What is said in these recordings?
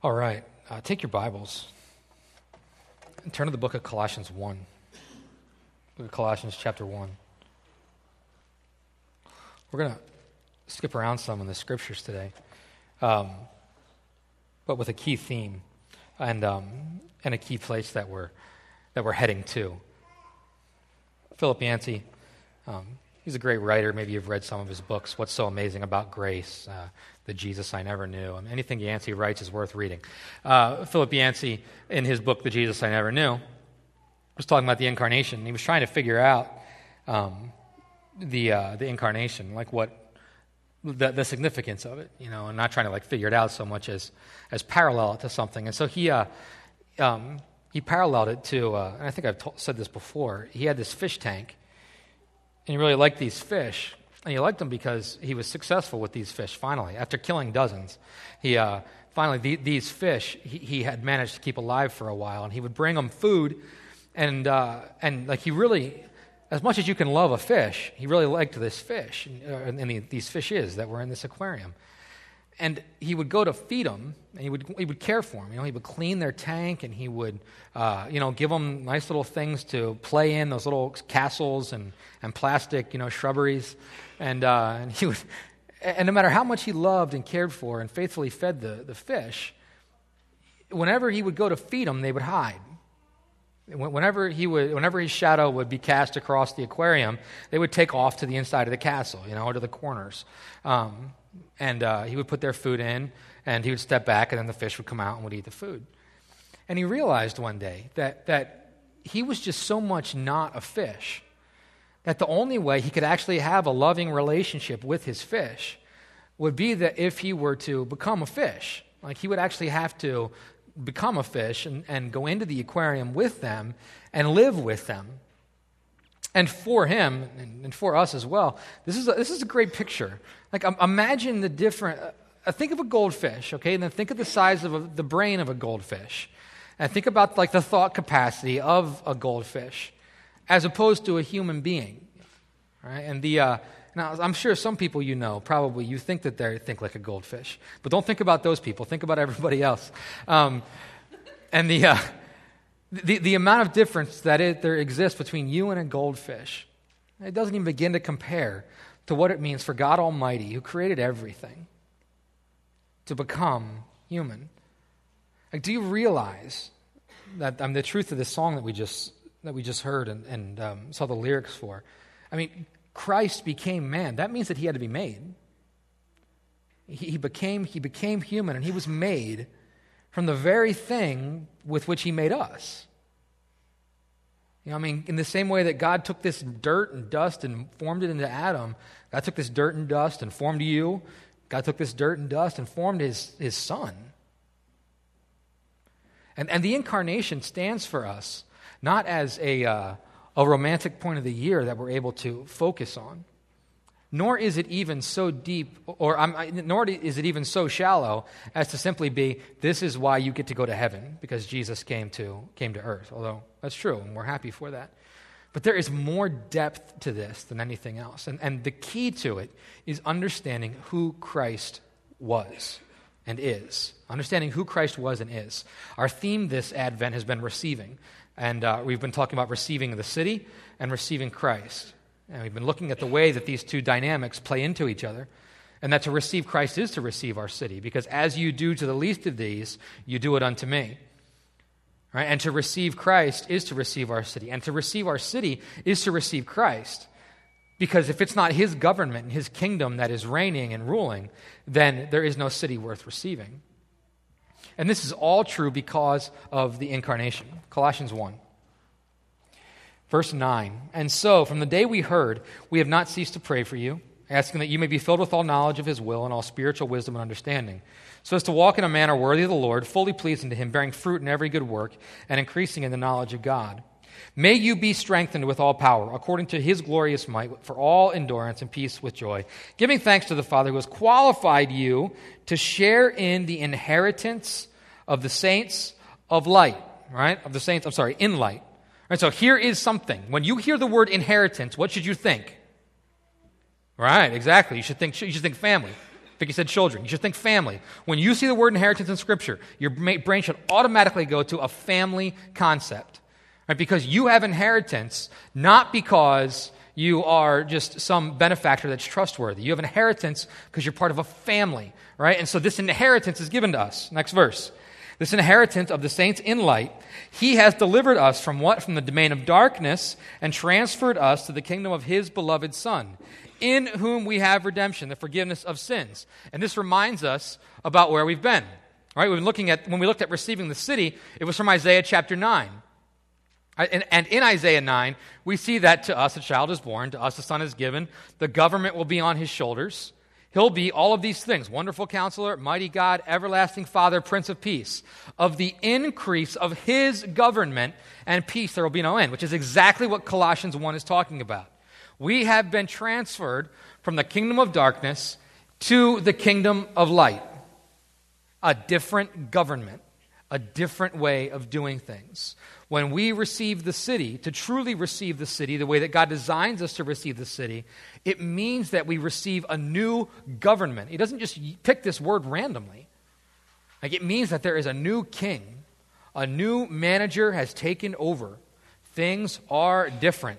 All right, take your Bibles and turn to the book of Colossians 1. Look at Colossians chapter 1. We're going to skip around some in the scriptures today, but with a key theme and a key place that we're heading to. Philip Yancey, he's a great writer. Maybe you've read some of his books. What's so amazing about grace? The Jesus I Never Knew. I mean, anything Yancey writes is worth reading. Philip Yancey, in his book, The Jesus I Never Knew, was talking about the incarnation. He was trying to figure out the incarnation, like what the significance of it, and not trying to figure it out so much as parallel it to something. And so he paralleled it to, and I think I've said this before. He had this fish tank, and he really liked these fish. And he liked them because he was successful with these fish, finally. After killing dozens, finally, these fish, he had managed to keep alive for a while. And he would bring them food, and he really, as much as you can love a fish, he really liked this fish, and these fishes that were in this aquarium. And he would go to feed them, and he would care for them. He would clean their tank, and he would, give them nice little things to play in, those little castles and plastic, shrubberies. And he would, and no matter how much he loved and cared for and faithfully fed the fish, whenever he would go to feed them, they would hide. Whenever his shadow would be cast across the aquarium, they would take off to the inside of the castle, or to the corners. And he would put their food in, and he would step back, and then the fish would come out and would eat the food. And he realized one day that he was just so much not a fish, that the only way he could actually have a loving relationship with his fish would be that if he were to become a fish. Like, he would actually have to become a fish and go into the aquarium with them and live with them. And for him, and for us as well, this is a great picture. Imagine the different, think of a goldfish, okay? And then think of the size of the brain of a goldfish. And think about the thought capacity of a goldfish as opposed to a human being, right? And now, I'm sure some people probably you think that they think like a goldfish. But don't think about those people. Think about everybody else. And the amount of difference that there exists between you and a goldfish, it doesn't even begin to compare to what it means for God Almighty, who created everything, to become human. Do you realize that the truth of this song that we just heard and saw the lyrics for? I mean, Christ became man. That means that he had to be made. He became human, and he was made from the very thing with which he made us. In the same way that God took this dirt and dust and formed it into Adam, God took this dirt and dust and formed you. God took this dirt and dust and formed his son. And the incarnation stands for us not as a romantic point of the year that we're able to focus on, nor is it even so deep, nor is it even so shallow as to simply be, this is why you get to go to heaven, because Jesus came to earth, although that's true, and we're happy for that. But there is more depth to this than anything else, and the key to it is understanding who Christ was and is. Understanding who Christ was and is. Our theme this Advent has been receiving, and we've been talking about receiving the city and receiving Christ. And we've been looking at the way that these two dynamics play into each other, and that to receive Christ is to receive our city, because as you do to the least of these, you do it unto me. Right? And to receive Christ is to receive our city, and to receive our city is to receive Christ, because if it's not his government and his kingdom that is reigning and ruling, then there is no city worth receiving. And this is all true because of the incarnation. Colossians 1. Verse 9, and so, from the day we heard, we have not ceased to pray for you, asking that you may be filled with all knowledge of his will and all spiritual wisdom and understanding, so as to walk in a manner worthy of the Lord, fully pleasing to him, bearing fruit in every good work, and increasing in the knowledge of God. May you be strengthened with all power, according to his glorious might, for all endurance and peace with joy, giving thanks to the Father who has qualified you to share in the inheritance of the saints of light, right? In light. Right, so here is something. When you hear the word inheritance, what should you think? Right, exactly. You should think family. think he said children. You should think family. When you see the word inheritance in Scripture, your brain should automatically go to a family concept. Right? Because you have inheritance, not because you are just some benefactor that's trustworthy. You have inheritance because you're part of a family, right? And so this inheritance is given to us. Next verse. This inheritance of the saints in light, he has delivered us from what? From the domain of darkness and transferred us to the kingdom of his beloved Son, in whom we have redemption, the forgiveness of sins. And this reminds us about where we've been. Right? We've been looking at, when we looked at receiving the city, it was from Isaiah chapter 9. And in Isaiah 9, we see that to us a child is born, to us a son is given, the government will be on his shoulders. He'll be all of these things, wonderful counselor, mighty God, everlasting Father, Prince of Peace. Of the increase of his government and peace there will be no end, which is exactly what Colossians 1 is talking about. We have been transferred from the kingdom of darkness to the kingdom of light. A different government, a different way of doing things. When we receive the city, to truly receive the city, the way that God designs us to receive the city, it means that we receive a new government. He doesn't just pick this word randomly. Like, it means that there is a new king, a new manager has taken over. Things are different.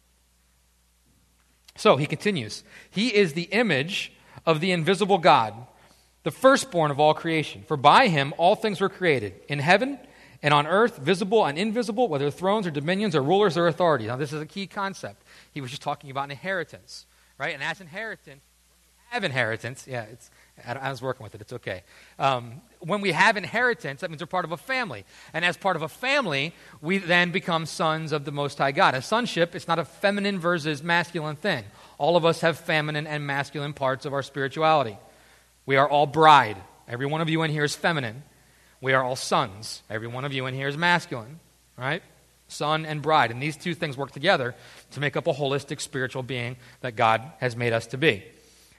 So he continues, he is the image of the invisible God, the firstborn of all creation. For by him all things were created, in heaven and on earth, visible and invisible, whether thrones or dominions or rulers or authorities. Now, this is a key concept. He was just talking about inheritance, right? And as inheritance, when we have inheritance, I was working with it, it's okay. When we have inheritance, that means we're part of a family. And as part of a family, we then become sons of the Most High God. A sonship, it's not a feminine versus masculine thing. All of us have feminine and masculine parts of our spirituality. We are all bride. Every one of you in here is feminine. We are all sons. Every one of you in here is masculine, right? Son and bride. And these two things work together to make up a holistic spiritual being that God has made us to be.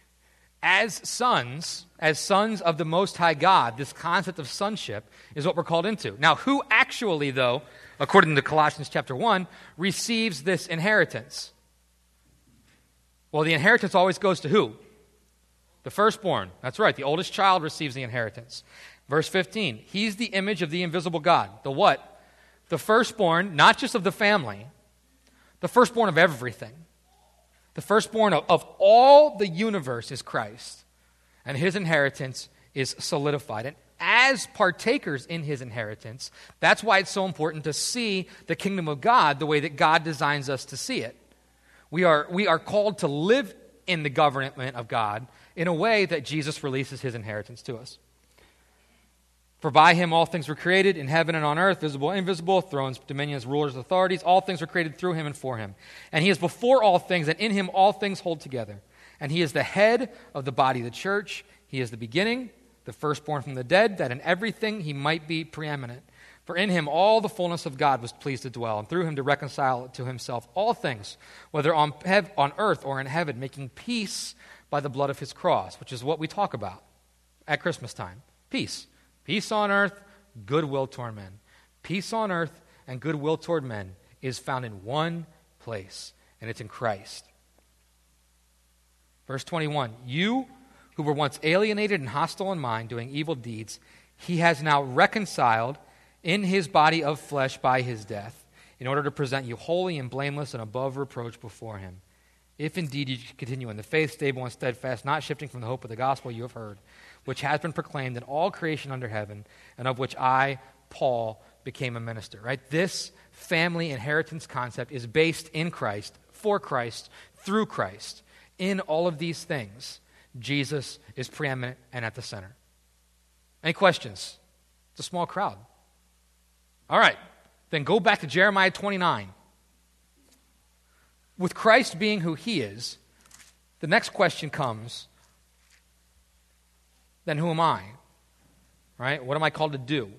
As sons of the Most High God, this concept of sonship is what we're called into. Now, who actually, though, according to Colossians chapter 1, receives this inheritance? Well, the inheritance always goes to who? The firstborn. That's right. The oldest child receives the inheritance. Verse 15, he's the image of the invisible God. The what? The firstborn, not just of the family, the firstborn of everything. The firstborn of all the universe is Christ. And his inheritance is solidified. And as partakers in his inheritance, that's why it's so important to see the kingdom of God the way that God designs us to see it. We are called to live in the government of God in a way that Jesus releases his inheritance to us. For by him all things were created, in heaven and on earth, visible and invisible, thrones, dominions, rulers, authorities. All things were created through him and for him. And he is before all things, and in him all things hold together. And he is the head of the body of the church. He is the beginning, the firstborn from the dead, that in everything he might be preeminent. For in him all the fullness of God was pleased to dwell, and through him to reconcile to himself all things, whether on earth or in heaven, making peace by the blood of his cross, which is what we talk about at Christmas time. Peace. Peace on earth, goodwill toward men. Peace on earth and goodwill toward men is found in one place, and it's in Christ. Verse 21, you who were once alienated and hostile in mind, doing evil deeds, he has now reconciled in his body of flesh by his death, in order to present you holy and blameless and above reproach before him. If indeed you continue in the faith, stable and steadfast, not shifting from the hope of the gospel you have heard, which has been proclaimed in all creation under heaven, and of which I, Paul, became a minister. Right? This family inheritance concept is based in Christ, for Christ, through Christ. In all of these things, Jesus is preeminent and at the center. Any questions? It's a small crowd. All right, then go back to Jeremiah 29. With Christ being who he is, the next question comes, then who am I? Right? What am I called to do?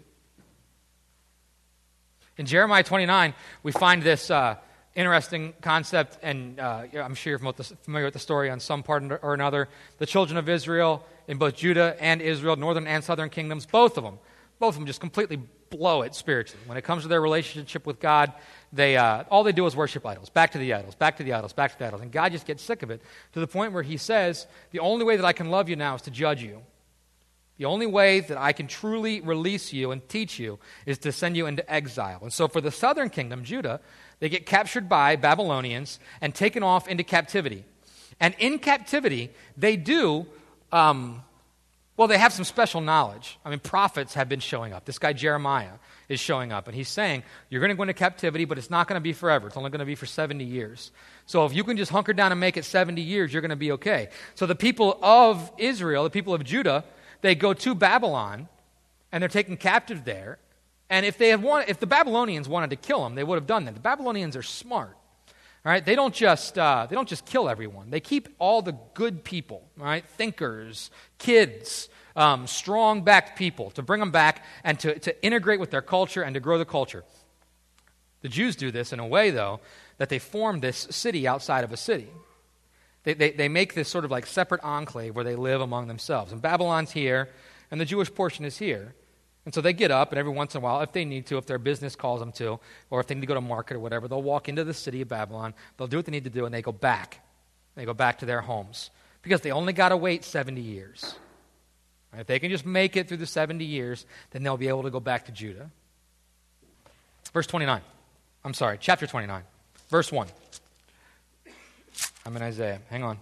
In Jeremiah 29, we find this interesting concept, and I'm sure you're familiar with the story on some part or another. The children of Israel, in both Judah and Israel, northern and southern kingdoms, both of them just completely blow it spiritually. When it comes to their relationship with God, they all they do is worship idols. Back to the idols, back to the idols, back to the idols. And God just gets sick of it to the point where he says, the only way that I can love you now is to judge you. The only way that I can truly release you and teach you is to send you into exile. And so for the southern kingdom, Judah, they get captured by Babylonians and taken off into captivity. And in captivity, they do, they have some special knowledge. I mean, prophets have been showing up. This guy Jeremiah is showing up, and he's saying, you're going to go into captivity, but it's not going to be forever. It's only going to be for 70 years. So if you can just hunker down and make it 70 years, you're going to be okay. So the people of Israel, the people of Judah, they go to Babylon, and they're taken captive there. And if the Babylonians wanted to kill them, they would have done that. The Babylonians are smart, right? They don't just kill everyone. They keep all the good people, right? Thinkers, kids, strong-backed people, to bring them back and to integrate with their culture and to grow the culture. The Jews do this in a way, though, that they form this city outside of a city. They make this sort of like separate enclave where they live among themselves. And Babylon's here, and the Jewish portion is here. And so they get up, and every once in a while, if they need to, if their business calls them to, or if they need to go to market or whatever, they'll walk into the city of Babylon, they'll do what they need to do, and they go back. They go back to their homes. Because they only got to wait 70 years. Right? If they can just make it through the 70 years, then they'll be able to go back to Judah. Chapter 29, verse 1. I'm in Isaiah. Hang on.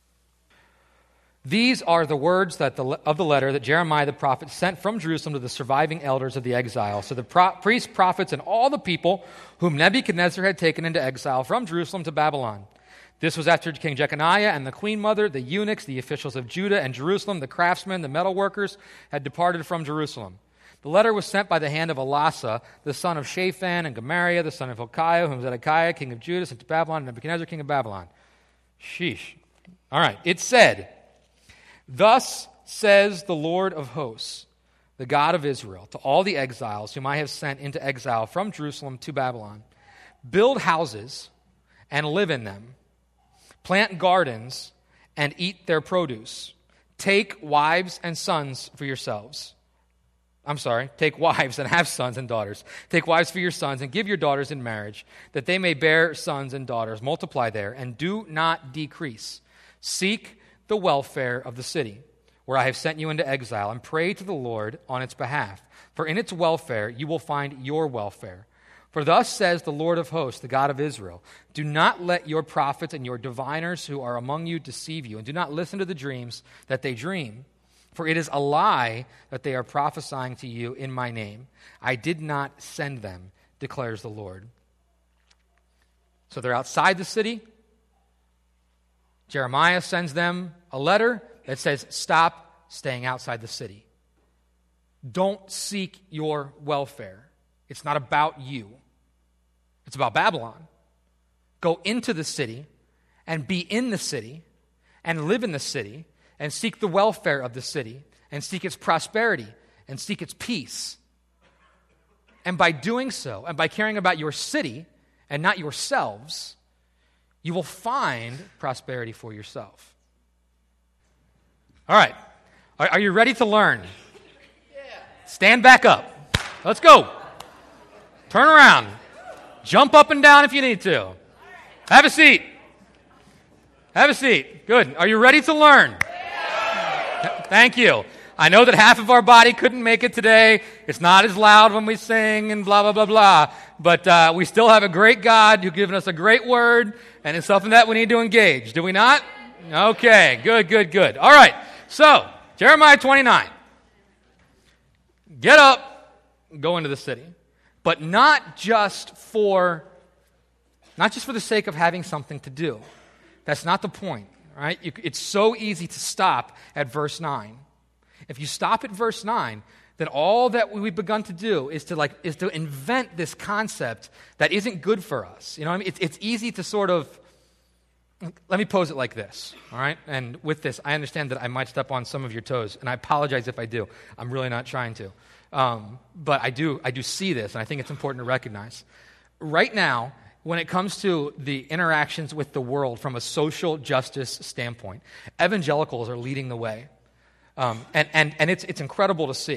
These are the words of the letter that Jeremiah the prophet sent from Jerusalem to the surviving elders of the exile. So the priests, prophets, and all the people whom Nebuchadnezzar had taken into exile from Jerusalem to Babylon. This was after King Jeconiah and the queen mother, the eunuchs, the officials of Judah and Jerusalem, the craftsmen, the metal workers, had departed from Jerusalem. The letter was sent by the hand of Elasah, the son of Shaphan, and Gemariah, the son of Hilkiah, whom Zedekiah, king of Judah, sent to Babylon, and Nebuchadnezzar, king of Babylon. Sheesh. All right. It said, "Thus says the Lord of hosts, the God of Israel, to all the exiles whom I have sent into exile from Jerusalem to Babylon, build houses and live in them, plant gardens and eat their produce. Take wives and sons for yourselves." Take wives and have sons and daughters. Take wives for your sons and give your daughters in marriage, that they may bear sons and daughters. Multiply there and do not decrease. Seek the welfare of the city, where I have sent you into exile, and pray to the Lord on its behalf. For in its welfare you will find your welfare. For thus says the Lord of hosts, the God of Israel, do not let your prophets and your diviners who are among you deceive you, and do not listen to the dreams that they dream. For it is a lie that they are prophesying to you in my name. I did not send them, declares the Lord. So they're outside the city. Jeremiah sends them a letter that says, stop staying outside the city. Don't seek your welfare. It's not about you. It's about Babylon. Go into the city and be in the city and live in the city and seek the welfare of the city and seek its prosperity and seek its peace. And by doing so, and by caring about your city and not yourselves, you will find prosperity for yourself. All right. Are you ready to learn? Yeah. Stand back up. Let's go. Turn around. Jump up and down if you need to. Have a seat. Have a seat. Good. Are you ready to learn? Thank you. I know that half of our body couldn't make it today. It's not as loud when we sing and blah, blah, blah, blah. But we still have a great God who's given us a great word, and it's something that we need to engage. Do we not? Okay. Good. All right. So, Jeremiah 29. Get up, go into the city. But not just for the sake of having something to do. That's not the point. Right? It's so easy to stop at verse 9. If you stop at verse 9, then all that we've begun to do is to invent this concept that isn't good for us. You know what I mean? It's easy to sort of, let me pose it like this, all right? And with this, I understand that I might step on some of your toes, and I apologize if I do. I'm really not trying to. But I do see this, and I think it's important to recognize. Right now, when it comes to the interactions with the world from a social justice standpoint, evangelicals are leading the way. And it's incredible to see.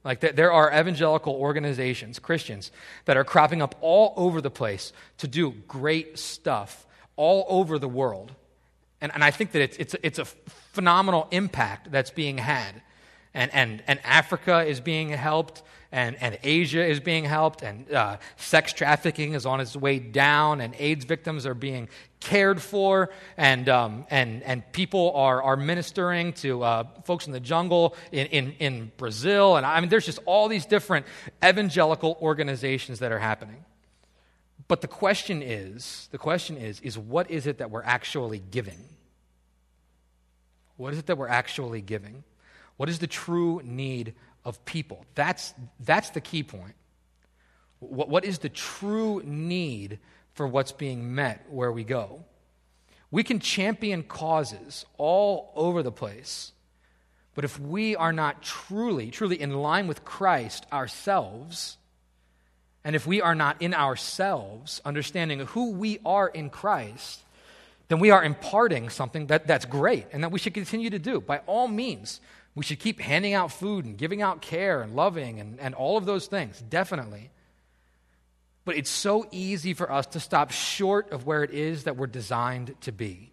Like there are evangelical organizations, Christians, that are cropping up all over the place to do great stuff all over the world. And I think that it's a phenomenal impact that's being had. And Africa is being helped, and Asia is being helped, and sex trafficking is on its way down, and AIDS victims are being cared for, and people are ministering to folks in the jungle in Brazil. And I mean, there's just all these different evangelical organizations that are happening. But the question is what is it that we're actually giving? What is it that we're actually giving? What is the true need of people? That's the key point. What is the true need for what's being met where we go? We can champion causes all over the place, but if we are not truly in line with Christ ourselves, and if we are not in ourselves understanding who we are in Christ, then we are imparting something that's great and that we should continue to do. By all means, we should keep handing out food and giving out care and loving and all of those things, definitely. But it's so easy for us to stop short of where it is that we're designed to be.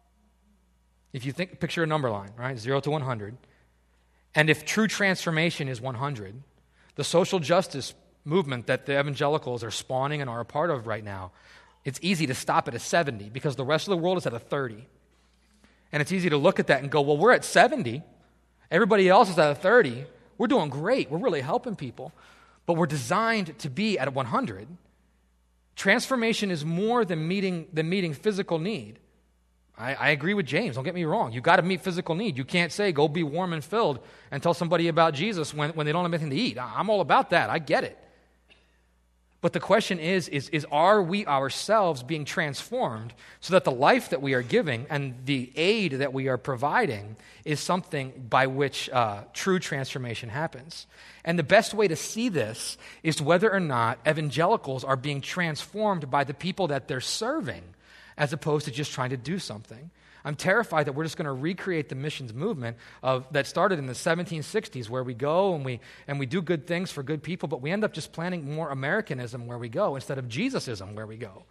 If you picture a number line, right? 0 to 100. And if true transformation is 100, the social justice movement that the evangelicals are spawning and are a part of right now, it's easy to stop at a 70 because the rest of the world is at a 30. And it's easy to look at that and go, well, we're at 70. Everybody else is at a 30. We're doing great. We're really helping people. But we're designed to be at a 100. Transformation is more than meeting physical need. I agree with James. Don't get me wrong. You've got to meet physical need. You can't say, go be warm and filled and tell somebody about Jesus when they don't have anything to eat. I'm all about that. I get it. But the question is are we ourselves being transformed so that the life that we are giving and the aid that we are providing is something by which true transformation happens? And the best way to see this is whether or not evangelicals are being transformed by the people that they're serving as opposed to just trying to do something. I'm terrified that we're just going to recreate the missions movement that started in the 1760s, where we go and we do good things for good people, but we end up just planting more Americanism where we go instead of Jesusism where we go.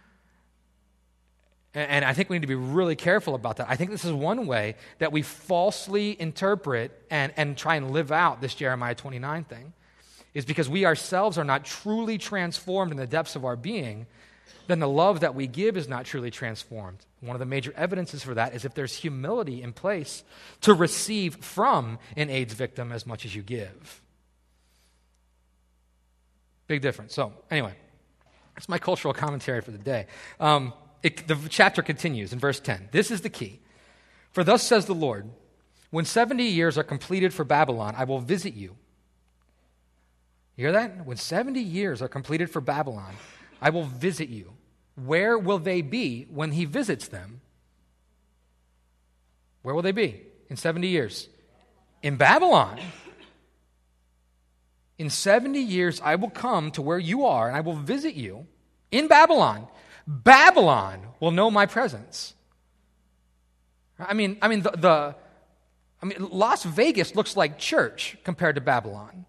And I think we need to be really careful about that. I think this is one way that we falsely interpret and try and live out this Jeremiah 29 thing, is because we ourselves are not truly transformed in the depths of our being, then the love that we give is not truly transformed. One of the major evidences for that is if there's humility in place to receive from an AIDS victim as much as you give. Big difference. So, anyway, that's my cultural commentary for the day. The chapter continues in verse 10. This is the key. For thus says the Lord, when 70 years are completed for Babylon, I will visit you. You hear that? When 70 years are completed for Babylon, I will visit you. Where will they be when he visits them? Where will they be in 70 years? In Babylon. In 70 years, I will come to where you are, and I will visit you in Babylon. Babylon will know my presence. I mean, Las Vegas looks like church compared to Babylon.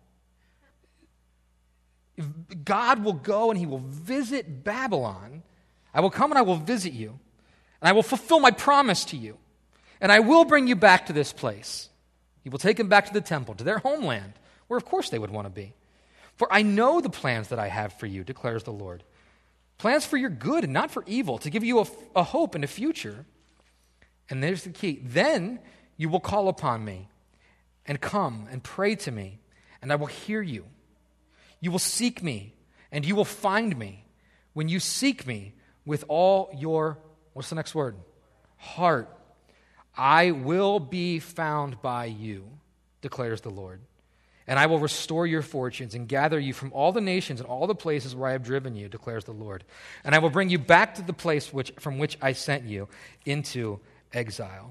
God will go and he will visit Babylon. I will come and I will visit you, and I will fulfill my promise to you, and I will bring you back to this place. He will take them back to the temple, to their homeland, where of course they would want to be. For I know the plans that I have for you, declares the Lord. Plans for your good and not for evil, to give you a hope and a future. And there's the key. Then you will call upon me and come and pray to me, and I will hear you. You will seek me, and you will find me when you seek me with all your, what's the next word? Heart. I will be found by you, declares the Lord. And I will restore your fortunes and gather you from all the nations and all the places where I have driven you, declares the Lord. And I will bring you back to the place from which I sent you into exile.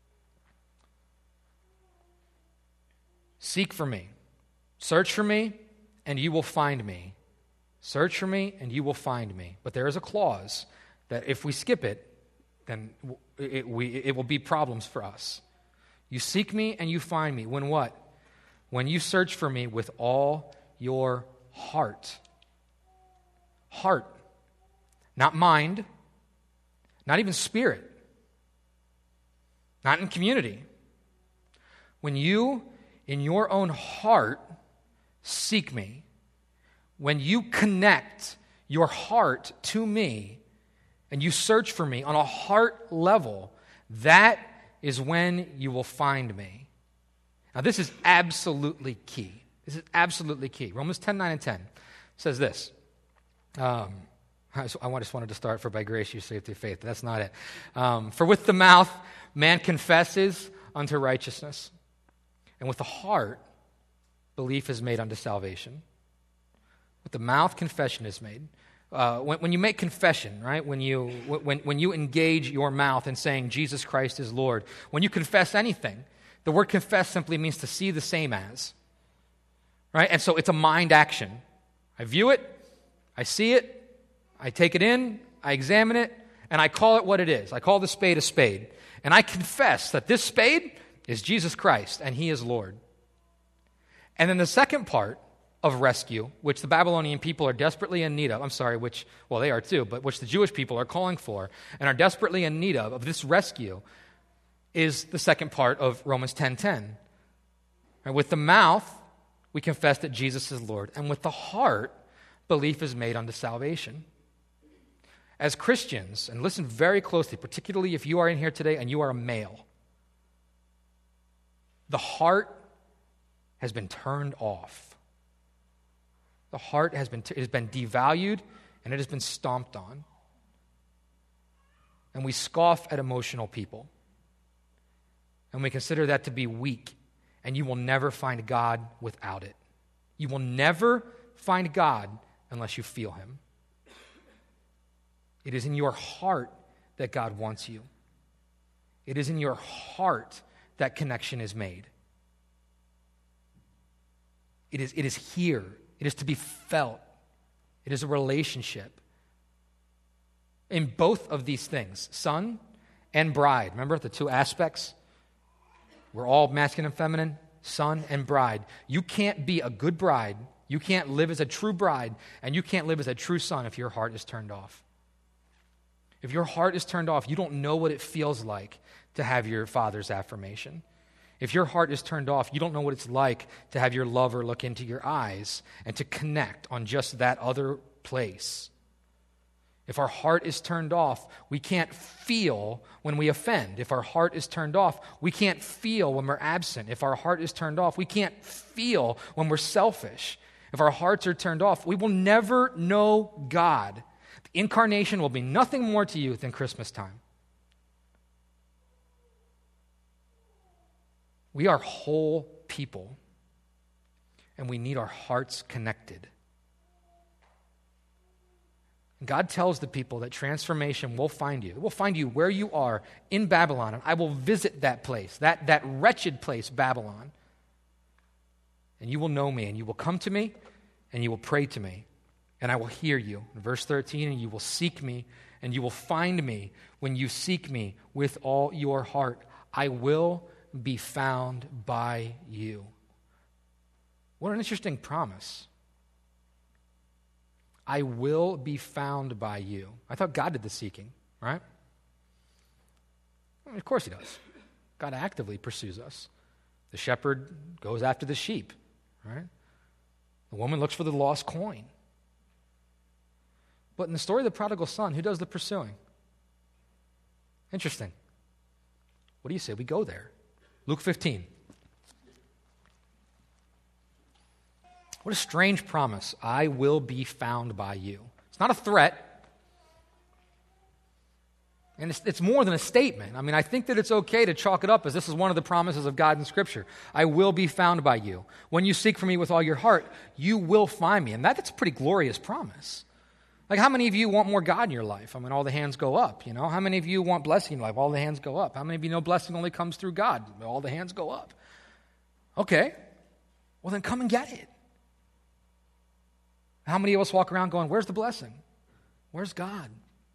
Seek for me. Search for me, and you will find me. Search for me, and you will find me. But there is a clause that if we skip it, then it will be problems for us. You seek me, and you find me. When what? when you search for me with all your heart. Heart, not mind, not even spirit, not in community. When you, in your own heart, seek me, when you connect your heart to me and you search for me on a heart level, that is when you will find me. Now, this is absolutely key. This is absolutely key. Romans 10:9-10 says this. I just wanted to start, for by grace you saved through faith. That's not it. For with the mouth man confesses unto righteousness, and with the heart belief is made unto salvation. With the mouth confession is made. When you make confession, right? When you engage your mouth in saying Jesus Christ is Lord, when you confess anything, the word confess simply means to see the same as. Right? And so it's a mind action. I view it, I see it, I take it in, I examine it, and I call it what it is. I call the spade a spade. And I confess that this spade is Jesus Christ, and He is Lord. And then the second part of rescue, which the Babylonian people are desperately in need of, they are too, but which the Jewish people are calling for and are desperately in need of this rescue, is the second part of Romans 10:10. And with the mouth, we confess that Jesus is Lord, and with the heart, belief is made unto salvation. As Christians, and listen very closely, particularly if you are in here today and you are a male, the heart has been turned off. The heart has been devalued, and it has been stomped on. And we scoff at emotional people. And we consider that to be weak, and you will never find God without it. You will never find God unless you feel Him. It is in your heart that God wants you. It is in your heart that connection is made. It is here. It is to be felt. It is a relationship. In both of these things, son and bride, remember the two aspects? We're all masculine and feminine, son and bride. You can't be a good bride, you can't live as a true bride, and you can't live as a true son if your heart is turned off. If your heart is turned off, you don't know what it feels like to have your father's affirmation. If your heart is turned off, you don't know what it's like to have your lover look into your eyes and to connect on just that other place. If our heart is turned off, we can't feel when we offend. If our heart is turned off, we can't feel when we're absent. If our heart is turned off, we can't feel when we're selfish. If our hearts are turned off, we will never know God. The incarnation will be nothing more to you than Christmas time. We are whole people, and we need our hearts connected. God tells the people that transformation will find you. It will find you where you are in Babylon, and I will visit that place, that wretched place, Babylon. And you will know me, and you will come to me, and you will pray to me, and I will hear you. In verse 13, and you will seek me, and you will find me when you seek me with all your heart. I will be found by you. What an interesting promise. I will be found by you. I thought God did the seeking, right? Of course He does. God actively pursues us. The shepherd goes after the sheep, right? The woman looks for the lost coin. But in the story of the prodigal son, who does the pursuing? Interesting. What do you say? We go there. Luke 15. What a strange promise. I will be found by you. It's not a threat. And it's more than a statement. I mean, I think that it's okay to chalk it up as this is one of the promises of God in Scripture. I will be found by you. When you seek for me with all your heart, you will find me. And that's a pretty glorious promise. Like, how many of you want more God in your life? I mean, all the hands go up, you know? How many of you want blessing in life? All the hands go up. How many of you know blessing only comes through God? All the hands go up. Okay. Well, then come and get it. How many of us walk around going, where's the blessing? Where's God?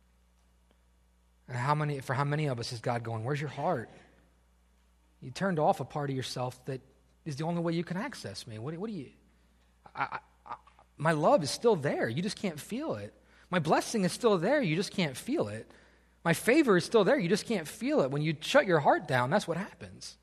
And for how many of us is God going, where's your heart? You turned off a part of yourself that is the only way you can access me. What do you... my love is still there. You just can't feel it. My blessing is still there. You just can't feel it. My favor is still there. You just can't feel it. When you shut your heart down, that's what happens.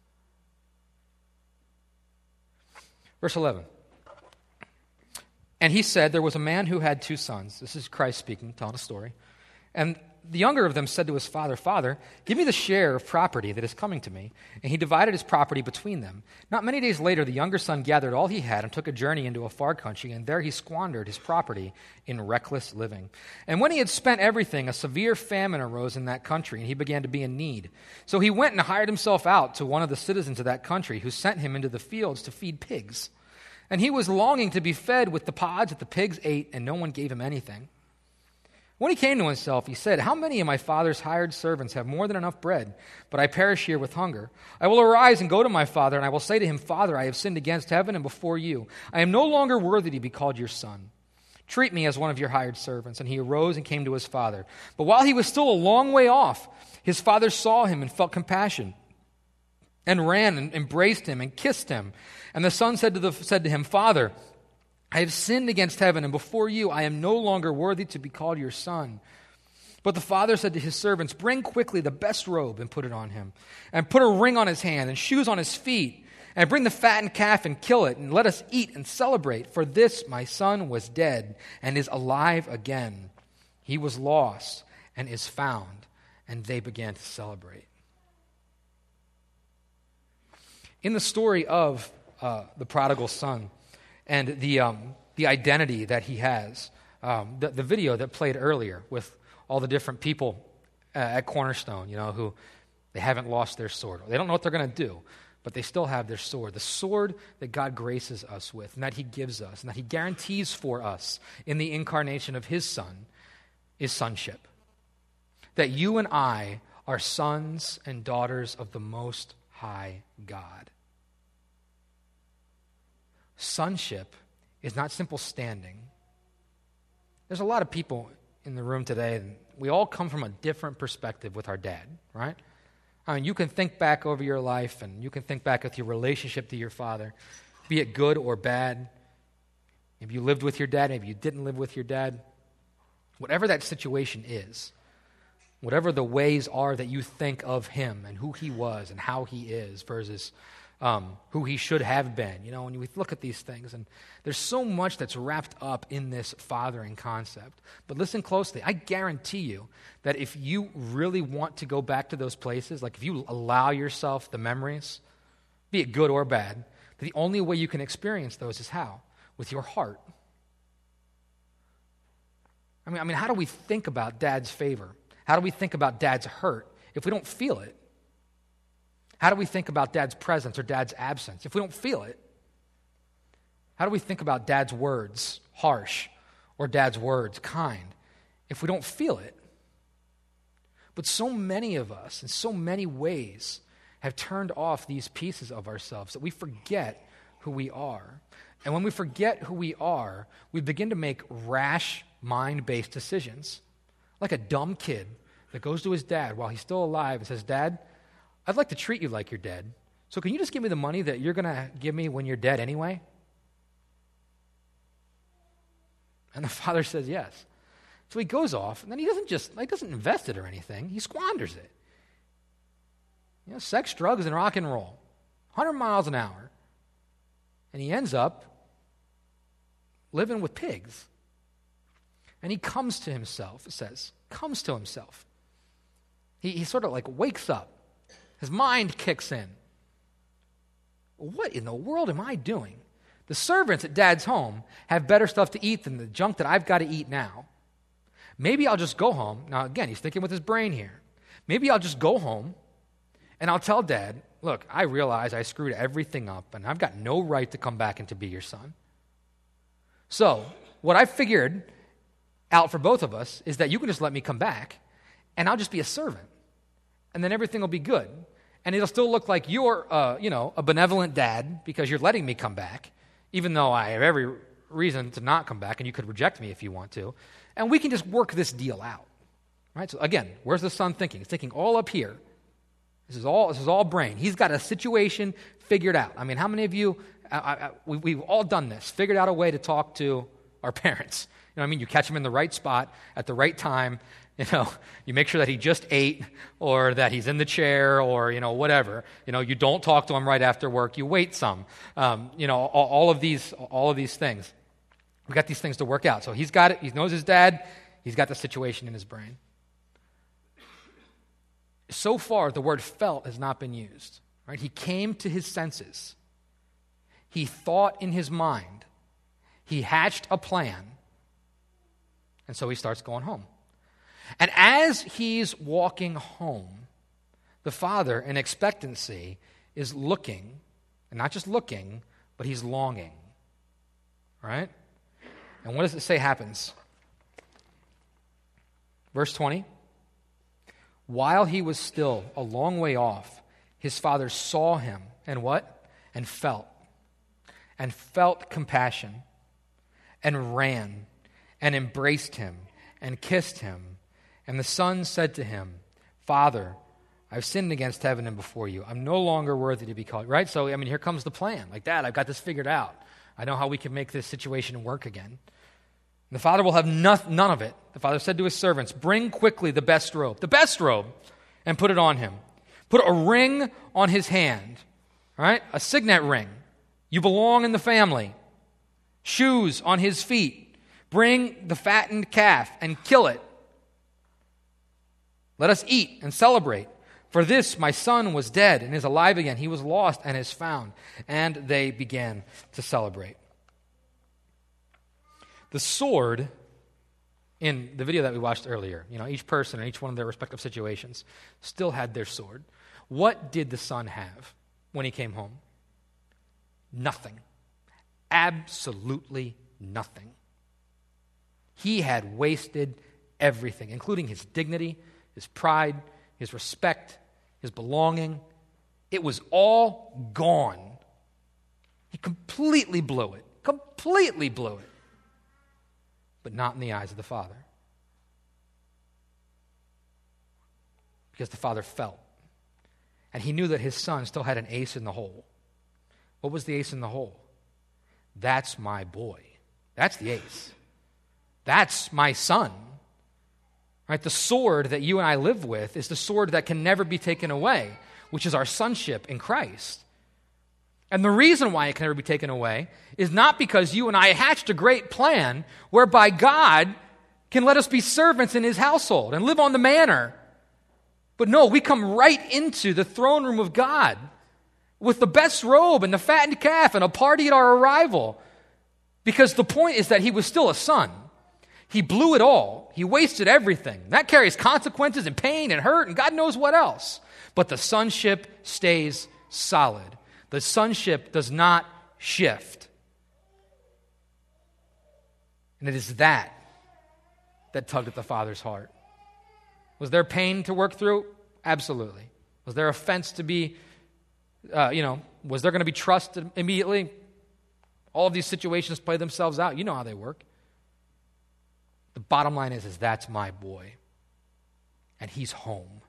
Verse 11. And he said, there was a man who had 2 sons. This is Christ speaking, telling a story. And the younger of them said to his father, Father, give me the share of property that is coming to me. And he divided his property between them. Not many days later, the younger son gathered all he had and took a journey into a far country, and there he squandered his property in reckless living. And when he had spent everything, a severe famine arose in that country, and he began to be in need. So he went and hired himself out to one of the citizens of that country, who sent him into the fields to feed pigs. And he was longing to be fed with the pods that the pigs ate, and no one gave him anything. When he came to himself, he said, how many of my father's hired servants have more than enough bread, but I perish here with hunger? I will arise and go to my father, and I will say to him, Father, I have sinned against heaven and before you. I am no longer worthy to be called your son. Treat me as one of your hired servants. And he arose and came to his father. But while he was still a long way off, his father saw him and felt compassion, and ran and embraced him and kissed him. And the son said to him, Father, I have sinned against heaven, and before you I am no longer worthy to be called your son. But the father said to his servants, bring quickly the best robe and put it on him, and put a ring on his hand and shoes on his feet, and bring the fattened calf and kill it, and let us eat and celebrate. For this my son was dead and is alive again. He was lost and is found. And they began to celebrate. In the story of the prodigal son, and the identity that he has. The video that played earlier with all the different people at Cornerstone, who they haven't lost their sword. They don't know what they're going to do, but they still have their sword. The sword that God graces us with, and that he gives us, and that he guarantees for us in the incarnation of his son, is sonship. That you and I are sons and daughters of the Most High God. Sonship is not simple standing. There's a lot of people in the room today, and we all come from a different perspective with our dad, right? I mean, you can think back over your life, and you can think back with your relationship to your father, be it good or bad. Maybe you lived with your dad, maybe you didn't live with your dad. Whatever that situation is, whatever the ways are that you think of him and who he was and how he is versus who he should have been, when we look at these things. And there's so much that's wrapped up in this fathering concept. But listen closely. I guarantee you that if you really want to go back to those places, like if you allow yourself the memories, be it good or bad, the only way you can experience those is how? With your heart. I mean, how do we think about dad's favor? How do we think about dad's hurt if we don't feel it? How do we think about dad's presence or dad's absence if we don't feel it? How do we think about dad's words, harsh, or dad's words, kind, if we don't feel it? But so many of us, in so many ways, have turned off these pieces of ourselves that we forget who we are. And when we forget who we are, we begin to make rash, mind-based decisions. Like a dumb kid that goes to his dad while he's still alive and says, Dad, I'd like to treat you like you're dead. So can you just give me the money that you're going to give me when you're dead anyway? And the father says yes. So he goes off, and then he doesn't invest it or anything. He squanders it. Sex, drugs, and rock and roll. 100 miles an hour. And he ends up living with pigs. And he comes to himself, it says, comes to himself. He sort of like wakes up. His mind kicks in. What in the world am I doing? The servants at Dad's home have better stuff to eat than the junk that I've got to eat now. Maybe I'll just go home. Now, again, he's thinking with his brain here. Maybe I'll just go home and I'll tell Dad, look, I realize I screwed everything up and I've got no right to come back and to be your son. So, what I figured out for both of us is that you can just let me come back and I'll just be a servant. And then everything will be good. And it'll still look like you're, a benevolent dad because you're letting me come back, even though I have every reason to not come back, and you could reject me if you want to. And we can just work this deal out. Right? So again, where's the son thinking? He's thinking all up here. This is all brain. He's got a situation figured out. I mean, how many of you, we've all done this, figured out a way to talk to our parents. You know what I mean? You catch them in the right spot at the right time. You make sure that he just ate or that he's in the chair or, whatever. You don't talk to him right after work. You wait some. All of these things. We've got these things to work out. So he's got it. He knows his dad. He's got the situation in his brain. So far, the word felt has not been used. Right? He came to his senses. He thought in his mind. He hatched a plan. And so he starts going home. And as he's walking home, the father, in expectancy, is looking, and not just looking, but he's longing. Right? And what does it say happens? Verse 20. While he was still a long way off, his father saw him and what? And felt compassion, and ran and embraced him and kissed him. And the son said to him, Father, I've sinned against heaven and before you. I'm no longer worthy to be called. Right? So, here comes the plan. Like, Dad, I've got this figured out. I know how we can make this situation work again. And the father will have none of it. The father said to his servants, bring quickly the best robe, and put it on him. Put a ring on his hand, right? A signet ring. You belong in the family. Shoes on his feet. Bring the fattened calf and kill it. Let us eat and celebrate. For this my son was dead and is alive again. He was lost and is found. And they began to celebrate. The sword, in the video that we watched earlier, each person in each one of their respective situations still had their sword. What did the son have when he came home? Nothing. Absolutely nothing. He had wasted everything, including his dignity, his pride, his respect, his belonging. It was all gone. He completely blew it. But not in the eyes of the father. Because the father felt. And he knew that his son still had an ace in the hole. What was the ace in the hole? That's my boy. That's the ace. That's my son. Right? The sword that you and I live with is the sword that can never be taken away, which is our sonship in Christ. And the reason why it can never be taken away is not because you and I hatched a great plan whereby God can let us be servants in his household and live on the manor. But no, we come right into the throne room of God with the best robe and the fattened calf and a party at our arrival. Because the point is that he was still a son. He blew it all. He wasted everything. That carries consequences and pain and hurt and God knows what else. But the sonship stays solid. The sonship does not shift. And it is that tugged at the father's heart. Was there pain to work through? Absolutely. Was there offense to be, was there going to be trust immediately? All of these situations play themselves out. You know how they work. The bottom line is that's my boy. And he's home.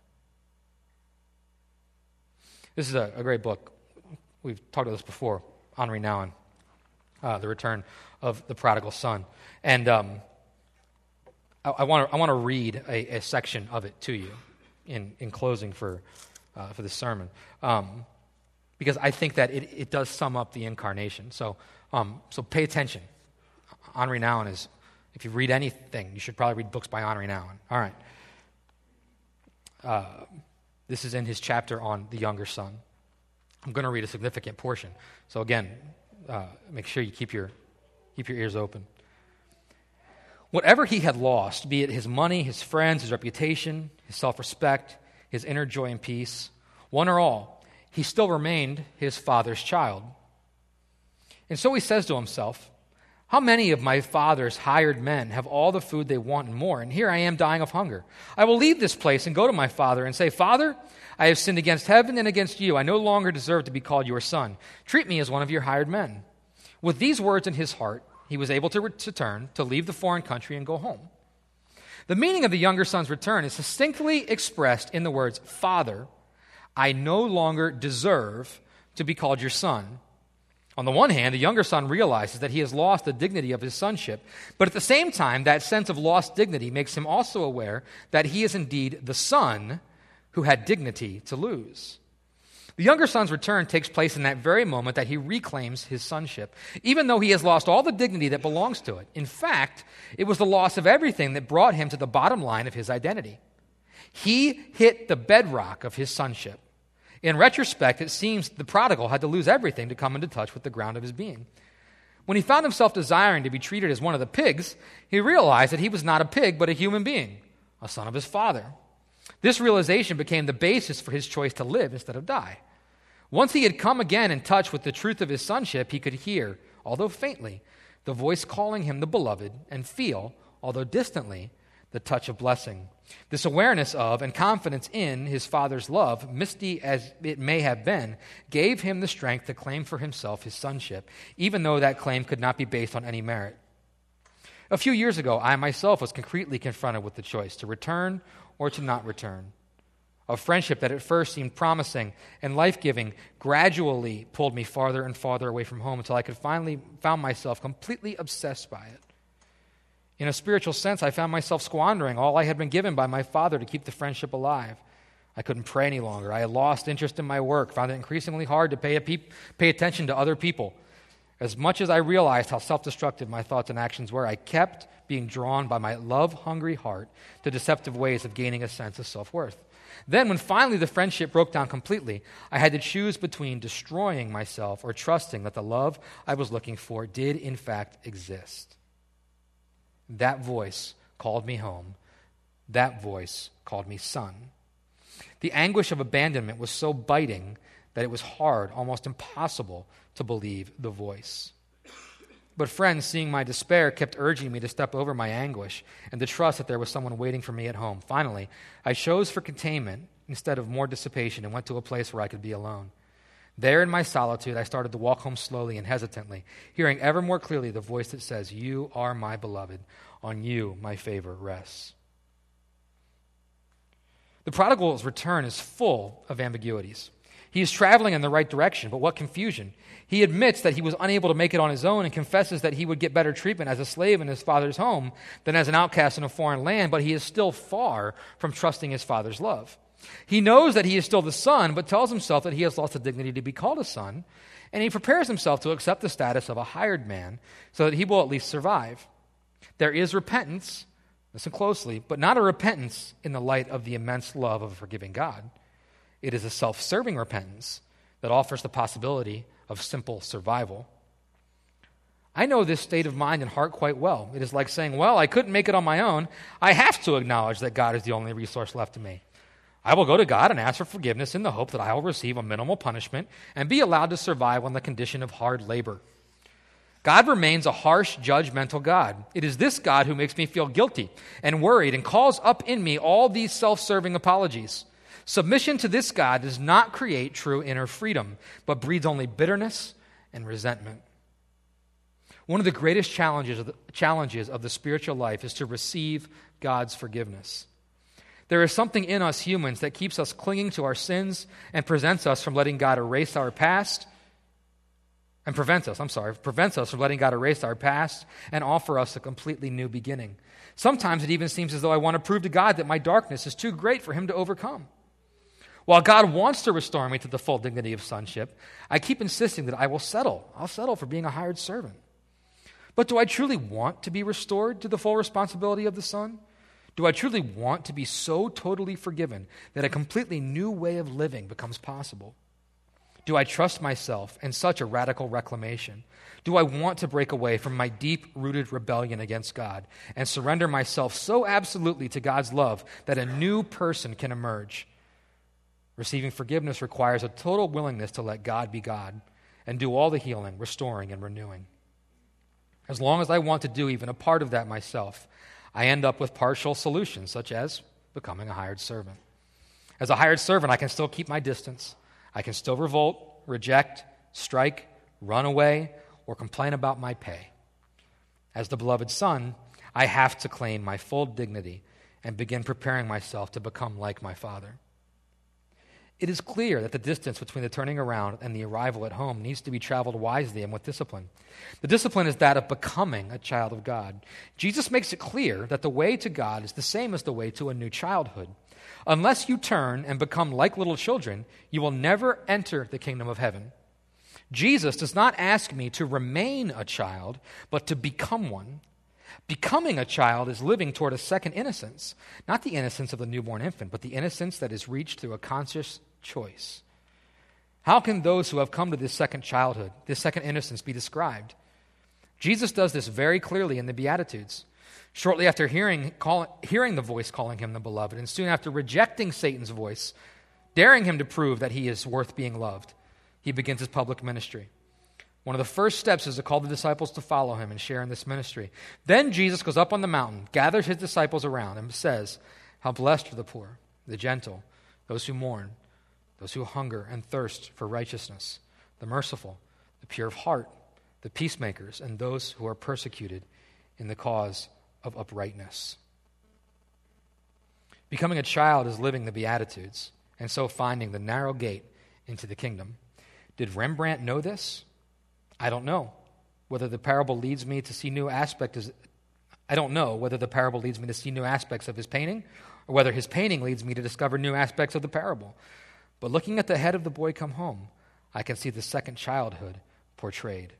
This is a great book. We've talked about this before. Henri Nouwen, The Return of the Prodigal Son. And I want to read a section of it to you in closing for this sermon, because I think that it does sum up the incarnation. So pay attention. Henri Nouwen is, if you read anything, you should probably read books by Henri Nouwen. All right. This is in his chapter on the younger son. I'm going to read a significant portion. So again, make sure you keep your ears open. Whatever he had lost, be it his money, his friends, his reputation, his self-respect, his inner joy and peace, one or all, he still remained his father's child. And so he says to himself, how many of my father's hired men have all the food they want and more, and here I am dying of hunger? I will leave this place and go to my father and say, Father, I have sinned against heaven and against you. I no longer deserve to be called your son. Treat me as one of your hired men. With these words in his heart, he was able to return, to leave the foreign country and go home. The meaning of the younger son's return is succinctly expressed in the words, Father, I no longer deserve to be called your son." On the one hand, the younger son realizes that he has lost the dignity of his sonship, but at the same time, that sense of lost dignity makes him also aware that he is indeed the son who had dignity to lose. The younger son's return takes place in that very moment that he reclaims his sonship, even though he has lost all the dignity that belongs to it. In fact, it was the loss of everything that brought him to the bottom line of his identity. He hit the bedrock of his sonship. In retrospect, it seems the prodigal had to lose everything to come into touch with the ground of his being. When he found himself desiring to be treated as one of the pigs, he realized that he was not a pig but a human being, a son of his father. This realization became the basis for his choice to live instead of die. Once he had come again in touch with the truth of his sonship, he could hear, although faintly, the voice calling him the beloved, and feel, although distantly, the touch of blessing. This awareness of and confidence in his father's love, misty as it may have been, gave him the strength to claim for himself his sonship, even though that claim could not be based on any merit. A few years ago, I myself was concretely confronted with the choice to return or to not return. A friendship that at first seemed promising and life-giving gradually pulled me farther and farther away from home until I could finally found myself completely obsessed by it. In a spiritual sense, I found myself squandering all I had been given by my father to keep the friendship alive. I couldn't pray any longer. I had lost interest in my work, found it increasingly hard to pay attention to other people. As much as I realized how self-destructive my thoughts and actions were, I kept being drawn by my love-hungry heart to deceptive ways of gaining a sense of self-worth. Then, when finally the friendship broke down completely, I had to choose between destroying myself or trusting that the love I was looking for did in fact exist. That voice called me home. That voice called me son. The anguish of abandonment was so biting that it was hard, almost impossible, to believe the voice. But friends, seeing my despair, kept urging me to step over my anguish and to trust that there was someone waiting for me at home. Finally, I chose for containment instead of more dissipation and went to a place where I could be alone. There in my solitude, I started to walk home slowly and hesitantly, hearing ever more clearly the voice that says, "You are my beloved. On you my favor rests." The prodigal's return is full of ambiguities. He is traveling in the right direction, but what confusion. He admits that he was unable to make it on his own and confesses that he would get better treatment as a slave in his father's home than as an outcast in a foreign land, but he is still far from trusting his father's love. He knows that he is still the son, but tells himself that he has lost the dignity to be called a son, and he prepares himself to accept the status of a hired man so that he will at least survive. There is repentance, listen closely, but not a repentance in the light of the immense love of a forgiving God. It is a self-serving repentance that offers the possibility of simple survival. I know this state of mind and heart quite well. It is like saying, well, I couldn't make it on my own. I have to acknowledge that God is the only resource left to me. I will go to God and ask for forgiveness in the hope that I will receive a minimal punishment and be allowed to survive on the condition of hard labor. God remains a harsh, judgmental God. It is this God who makes me feel guilty and worried and calls up in me all these self-serving apologies. Submission to this God does not create true inner freedom, but breeds only bitterness and resentment. One of the greatest challenges of the spiritual life is to receive God's forgiveness. There is something in us humans that keeps us clinging to our sins and prevents us from letting God erase our past and prevents us from letting God erase our past and offer us a completely new beginning. Sometimes it even seems as though I want to prove to God that my darkness is too great for him to overcome. While God wants to restore me to the full dignity of sonship, I keep insisting that I will settle. I'll settle for being a hired servant. But do I truly want to be restored to the full responsibility of the son? Do I truly want to be so totally forgiven that a completely new way of living becomes possible? Do I trust myself in such a radical reclamation? Do I want to break away from my deep-rooted rebellion against God and surrender myself so absolutely to God's love that a new person can emerge? Receiving forgiveness requires a total willingness to let God be God and do all the healing, restoring, and renewing. As long as I want to do even a part of that myself, I end up with partial solutions, such as becoming a hired servant. As a hired servant, I can still keep my distance. I can still revolt, reject, strike, run away, or complain about my pay. As the beloved son, I have to claim my full dignity and begin preparing myself to become like my father. It is clear that the distance between the turning around and the arrival at home needs to be traveled wisely and with discipline. The discipline is that of becoming a child of God. Jesus makes it clear that the way to God is the same as the way to a new childhood. Unless you turn and become like little children, you will never enter the kingdom of heaven. Jesus does not ask me to remain a child, but to become one. Becoming a child is living toward a second innocence, not the innocence of the newborn infant, but the innocence that is reached through a conscious choice. How can those who have come to this second childhood, this second innocence, be described? Jesus does this very clearly in the Beatitudes. Shortly after hearing the voice calling him the beloved, and soon after rejecting Satan's voice, daring him to prove that he is worth being loved, he begins his public ministry. One of the first steps is to call the disciples to follow him and share in this ministry. Then Jesus goes up on the mountain, gathers his disciples around, and says, "How blessed are the poor, the gentle, those who mourn, those who hunger and thirst for righteousness, the merciful, the pure of heart, the peacemakers, and those who are persecuted in the cause of uprightness." Becoming a child is living the Beatitudes, and so finding the narrow gate into the kingdom. Did Rembrandt know this? I don't know whether the parable leads me to see new aspects. I don't know whether the parable leads me to see new aspects of his painting, or whether his painting leads me to discover new aspects of the parable. But looking at the head of the boy come home, I can see the second childhood portrayed.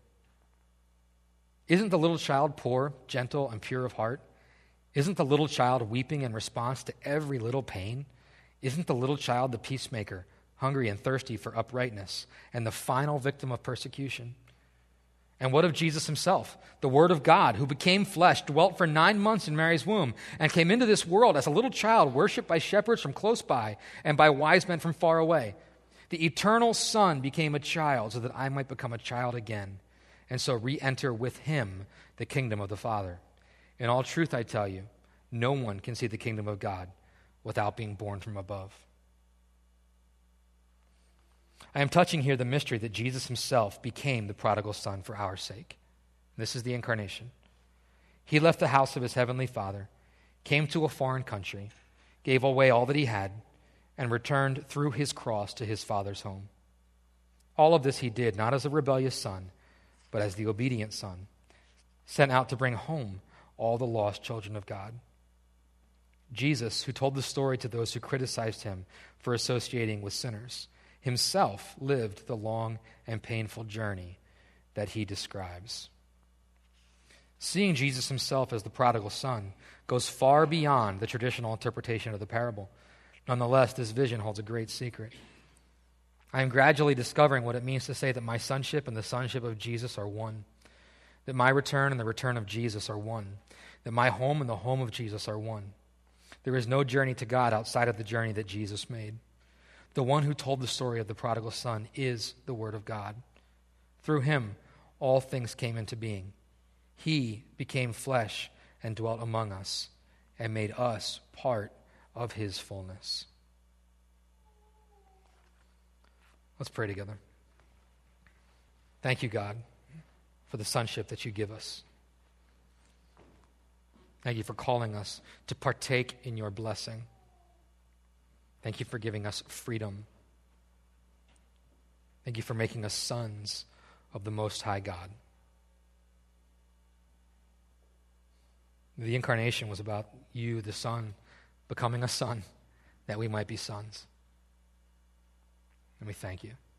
Isn't the little child poor, gentle, and pure of heart? Isn't the little child weeping in response to every little pain? Isn't the little child the peacemaker, hungry and thirsty for uprightness, and the final victim of persecution? And what of Jesus himself, the Word of God, who became flesh, dwelt for 9 months in Mary's womb, and came into this world as a little child, worshipped by shepherds from close by and by wise men from far away? The eternal Son became a child so that I might become a child again, and so re-enter with him the kingdom of the Father. In all truth, I tell you, no one can see the kingdom of God without being born from above. I am touching here the mystery that Jesus himself became the prodigal son for our sake. This is the incarnation. He left the house of his heavenly Father, came to a foreign country, gave away all that he had, and returned through his cross to his Father's home. All of this he did not as a rebellious son, but as the obedient son, sent out to bring home all the lost children of God. Jesus, who told the story to those who criticized him for associating with sinners, himself lived the long and painful journey that he describes. Seeing Jesus himself as the prodigal son goes far beyond the traditional interpretation of the parable. Nonetheless, this vision holds a great secret. I am gradually discovering what it means to say that my sonship and the sonship of Jesus are one, that my return and the return of Jesus are one, that my home and the home of Jesus are one. There is no journey to God outside of the journey that Jesus made. The one who told the story of the prodigal son is the Word of God. Through him, all things came into being. He became flesh and dwelt among us and made us part of his fullness. Let's pray together. Thank you, God, for the sonship that you give us. Thank you for calling us to partake in your blessing. Thank you for giving us freedom. Thank you for making us sons of the Most High God. The incarnation was about you, the Son, becoming a son that we might be sons. And we thank you.